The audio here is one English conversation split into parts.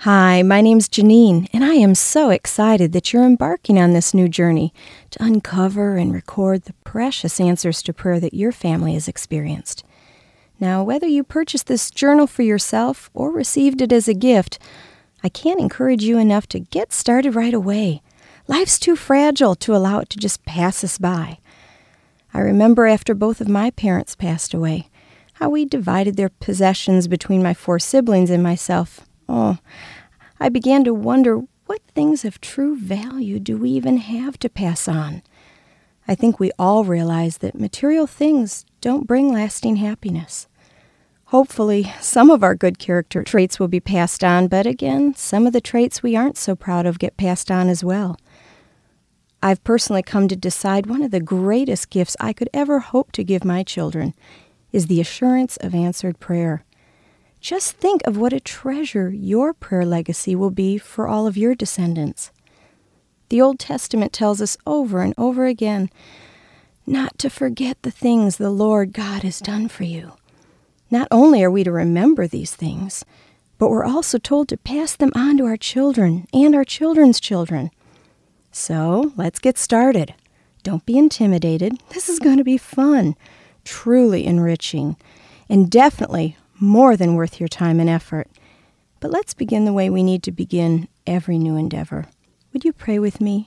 Hi, my name's Janine, and I am so excited that you're embarking on this new journey to uncover and record the precious answers to prayer that your family has experienced. Now, whether you purchased this journal for yourself or received it as a gift, I can't encourage you enough to get started right away. Life's too fragile to allow it to just pass us by. I remember after both of my parents passed away, how we divided their possessions between my 4 siblings and myself. I began to wonder, what things of true value do we even have to pass on? I think we all realize that material things don't bring lasting happiness. Hopefully, some of our good character traits will be passed on, but again, some of the traits we aren't so proud of get passed on as well. I've personally come to decide one of the greatest gifts I could ever hope to give my children is the assurance of answered prayer. Just think of what a treasure your prayer legacy will be for all of your descendants. The Old Testament tells us over and over again not to forget the things the Lord God has done for you. Not only are we to remember these things, but we're also told to pass them on to our children and our children's children. So, let's get started. Don't be intimidated. This is going to be fun, truly enriching, and definitely more than worth your time and effort. But let's begin the way we need to begin every new endeavor. Would you pray with me?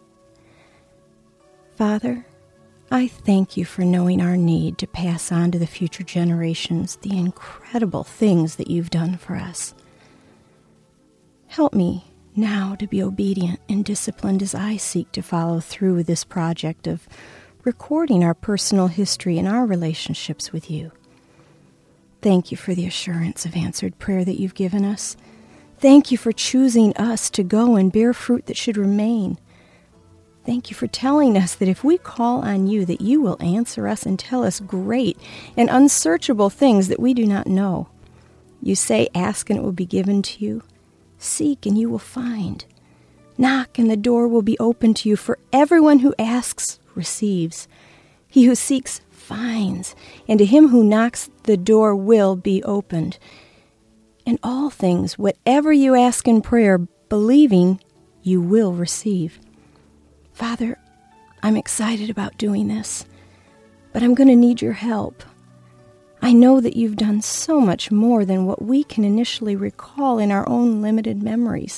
Father, I thank you for knowing our need to pass on to the future generations the incredible things that you've done for us. Help me now to be obedient and disciplined as I seek to follow through with this project of recording our personal history and our relationships with you. Thank you for the assurance of answered prayer that you've given us. Thank you for choosing us to go and bear fruit that should remain. Thank you for telling us that if we call on you, that you will answer us and tell us great and unsearchable things that we do not know. You say, ask and it will be given to you. Seek and you will find. Knock and the door will be open to you, for everyone who asks receives. He who seeks finds, and to him who knocks the door will be opened. In all things, whatever you ask in prayer, believing, you will receive. Father, I'm excited about doing this, but I'm going to need your help. I know that you've done so much more than what we can initially recall in our own limited memories.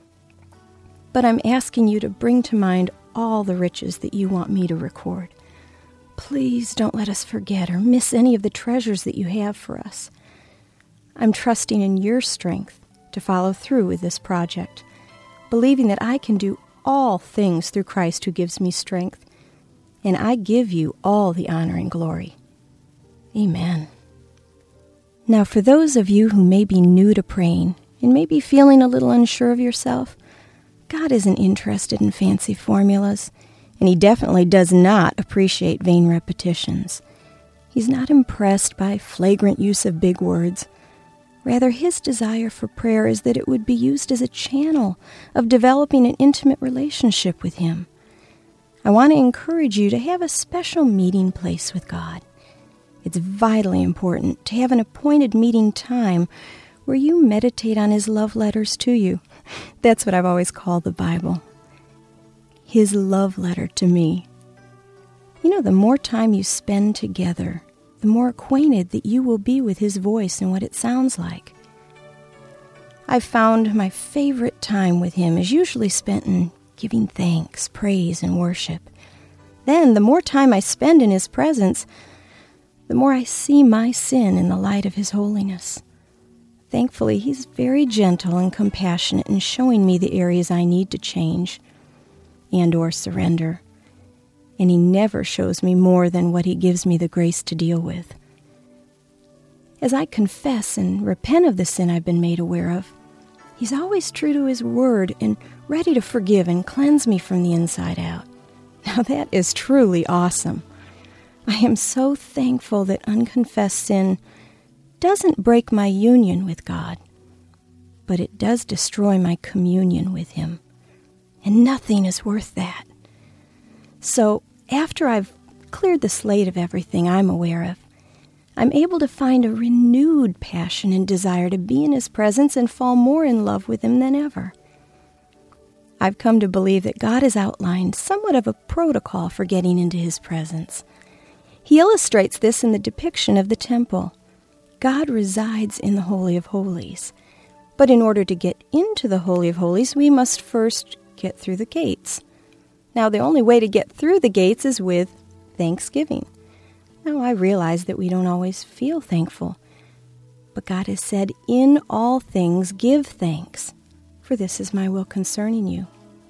But I'm asking you to bring to mind all the riches that you want me to record. Please don't let us forget or miss any of the treasures that you have for us. I'm trusting in your strength to follow through with this project, believing that I can do all things through Christ who gives me strength, and I give you all the honor and glory. Amen. Now, for those of you who may be new to praying and may be feeling a little unsure of yourself, God isn't interested in fancy formulas, and he definitely does not appreciate vain repetitions. He's not impressed by flagrant use of big words. Rather, his desire for prayer is that it would be used as a channel of developing an intimate relationship with him. I want to encourage you to have a special meeting place with God. It's vitally important to have an appointed meeting time where you meditate on his love letters to you. That's what I've always called the Bible. His love letter to me. You know, the more time you spend together, the more acquainted that you will be with his voice and what it sounds like. I've found my favorite time with him is usually spent in giving thanks, praise, and worship. Then, the more time I spend in his presence, the more I see my sin in the light of his holiness. Thankfully, he's very gentle and compassionate in showing me the areas I need to change and or surrender. And he never shows me more than what he gives me the grace to deal with. As I confess and repent of the sin I've been made aware of, he's always true to his word and ready to forgive and cleanse me from the inside out. Now that is truly awesome. I am so thankful that unconfessed sin doesn't break my union with God, but it does destroy my communion with him. And nothing is worth that. So, after I've cleared the slate of everything I'm aware of, I'm able to find a renewed passion and desire to be in His presence and fall more in love with Him than ever. I've come to believe that God has outlined somewhat of a protocol for getting into His presence. He illustrates this in the depiction of the temple. God resides in the Holy of Holies. But in order to get into the Holy of Holies, we must first get through the gates. Now, the only way to get through the gates is with thanksgiving. Now, I realize that we don't always feel thankful. But God has said, "In all things give thanks, for this is my will concerning you."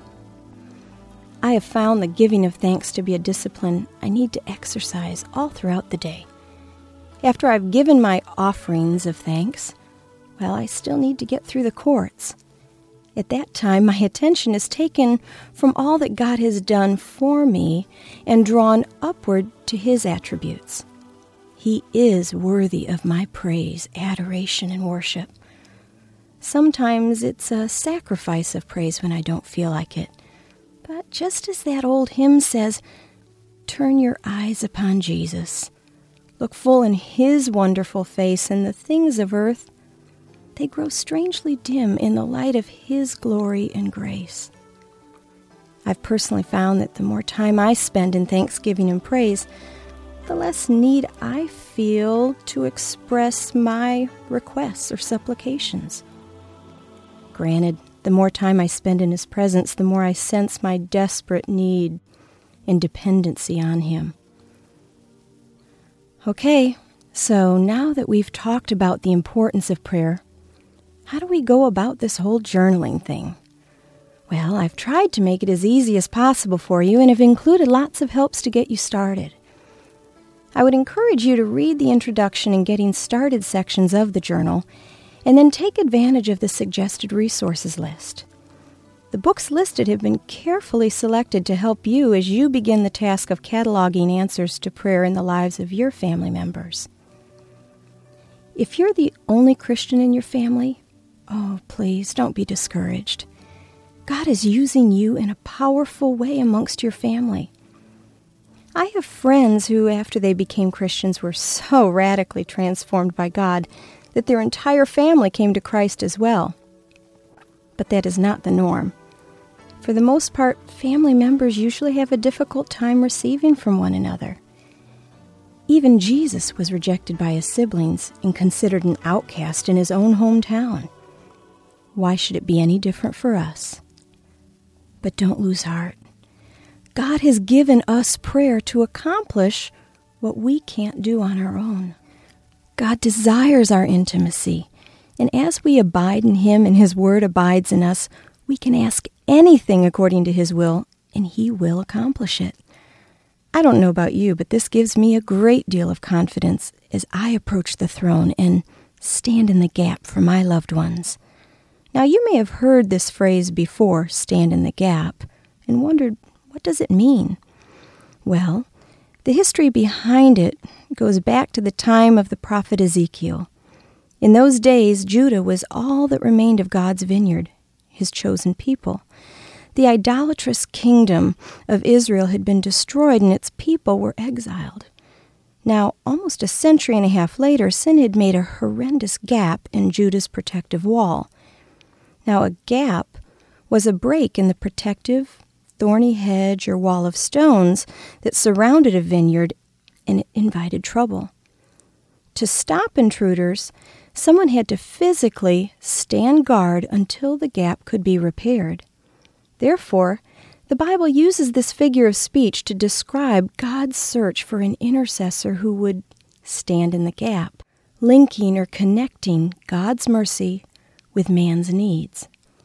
I have found the giving of thanks to be a discipline I need to exercise all throughout the day. After I've given my offerings of thanks, well, I still need to get through the courts. At that time, my attention is taken from all that God has done for me and drawn upward to His attributes. He is worthy of my praise, adoration, and worship. Sometimes it's a sacrifice of praise when I don't feel like it. But just as that old hymn says, turn your eyes upon Jesus. Look full in His wonderful face, and the things of earth, they grow strangely dim in the light of His glory and grace. I've personally found that the more time I spend in thanksgiving and praise, the less need I feel to express my requests or supplications. Granted, the more time I spend in His presence, the more I sense my desperate need and dependency on Him. Okay, so now that we've talked about the importance of prayer, how do we go about this whole journaling thing? Well, I've tried to make it as easy as possible for you and have included lots of helps to get you started. I would encourage you to read the introduction and getting started sections of the journal, and then take advantage of the suggested resources list. The books listed have been carefully selected to help you as you begin the task of cataloging answers to prayer in the lives of your family members. If you're the only Christian in your family, oh, please don't be discouraged. God is using you in a powerful way amongst your family. I have friends who, after they became Christians, were so radically transformed by God that their entire family came to Christ as well. But that is not the norm. For the most part, family members usually have a difficult time receiving from one another. Even Jesus was rejected by His siblings and considered an outcast in His own hometown. Why should it be any different for us? But don't lose heart. God has given us prayer to accomplish what we can't do on our own. God desires our intimacy, and as we abide in Him and His Word abides in us, we can ask anything according to His will, and He will accomplish it. I don't know about you, but this gives me a great deal of confidence as I approach the throne and stand in the gap for my loved ones. Now, you may have heard this phrase before, stand in the gap, and wondered, what does it mean? Well, the history behind it goes back to the time of the prophet Ezekiel. In those days, Judah was all that remained of God's vineyard, His chosen people. The idolatrous kingdom of Israel had been destroyed and its people were exiled. Now, almost a century and a half later, sin had made a horrendous gap in Judah's protective wall. Now, a gap was a break in the protective, thorny hedge or wall of stones that surrounded a vineyard, and it invited trouble. To stop intruders, someone had to physically stand guard until the gap could be repaired. Therefore, the Bible uses this figure of speech to describe God's search for an intercessor who would stand in the gap, linking or connecting God's mercy with man's needs.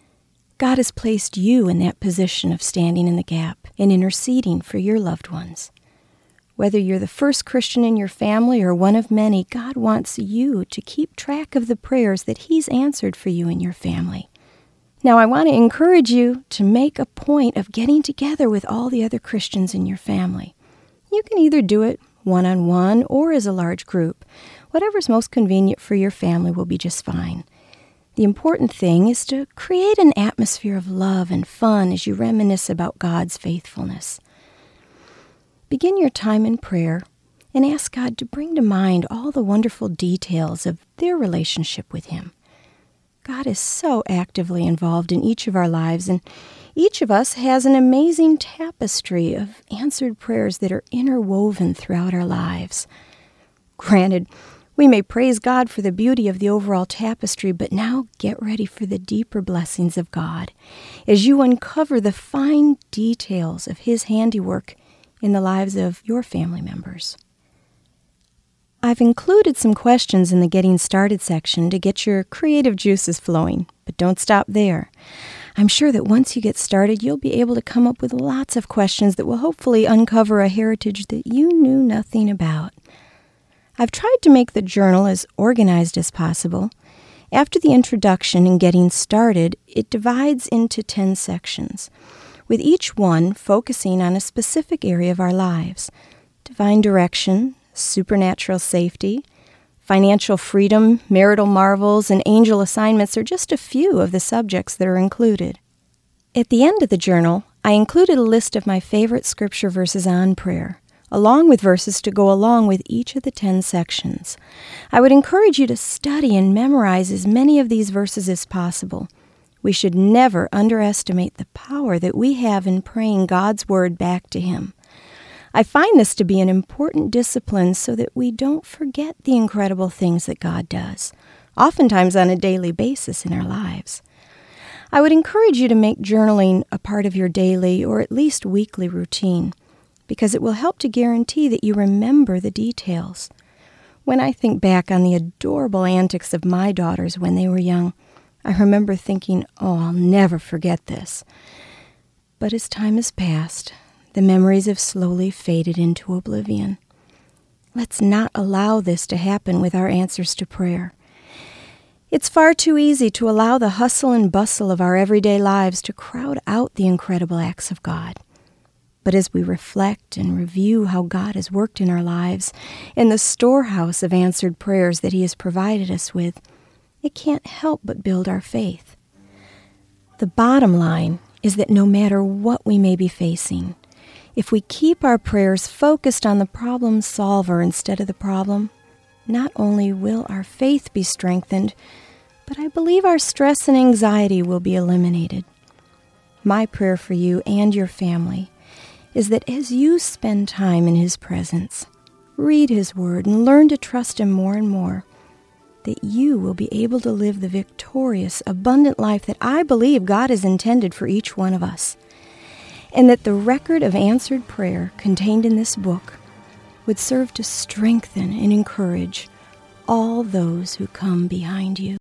God has placed you in that position of standing in the gap and interceding for your loved ones. Whether you're the first Christian in your family or one of many, God wants you to keep track of the prayers that He's answered for you and your family. Now, I want to encourage you to make a point of getting together with all the other Christians in your family. You can either do it one-on-one or as a large group. Whatever's most convenient for your family will be just fine. The important thing is to create an atmosphere of love and fun as you reminisce about God's faithfulness. Begin your time in prayer and ask God to bring to mind all the wonderful details of their relationship with Him. God is so actively involved in each of our lives, and each of us has an amazing tapestry of answered prayers that are interwoven throughout our lives. Granted, we may praise God for the beauty of the overall tapestry, but now get ready for the deeper blessings of God as you uncover the fine details of His handiwork in the lives of your family members. I've included some questions in the Getting Started section to get your creative juices flowing, but don't stop there. I'm sure that once you get started, you'll be able to come up with lots of questions that will hopefully uncover a heritage that you knew nothing about. I've tried to make the journal as organized as possible. After the introduction and getting started, it divides into 10 sections, with each one focusing on a specific area of our lives: divine direction, supernatural safety, financial freedom, marital marvels, and angel assignments are just a few of the subjects that are included. At the end of the journal, I included a list of my favorite scripture verses on prayer, along with verses to go along with each of the 10 sections. I would encourage you to study and memorize as many of these verses as possible. We should never underestimate the power that we have in praying God's word back to Him. I find this to be an important discipline so that we don't forget the incredible things that God does, oftentimes on a daily basis in our lives. I would encourage you to make journaling a part of your daily or at least weekly routine, because it will help to guarantee that you remember the details. When I think back on the adorable antics of my daughters when they were young, I remember thinking, I'll never forget this. But as time has passed, the memories have slowly faded into oblivion. Let's not allow this to happen with our answers to prayer. It's far too easy to allow the hustle and bustle of our everyday lives to crowd out the incredible acts of God. But as we reflect and review how God has worked in our lives and the storehouse of answered prayers that He has provided us with, it can't help but build our faith. The bottom line is that no matter what we may be facing, if we keep our prayers focused on the problem solver instead of the problem, not only will our faith be strengthened, but I believe our stress and anxiety will be eliminated. My prayer for you and your family is that as you spend time in His presence, read His Word, and learn to trust Him more and more, that you will be able to live the victorious, abundant life that I believe God has intended for each one of us, and that the record of answered prayer contained in this book would serve to strengthen and encourage all those who come behind you.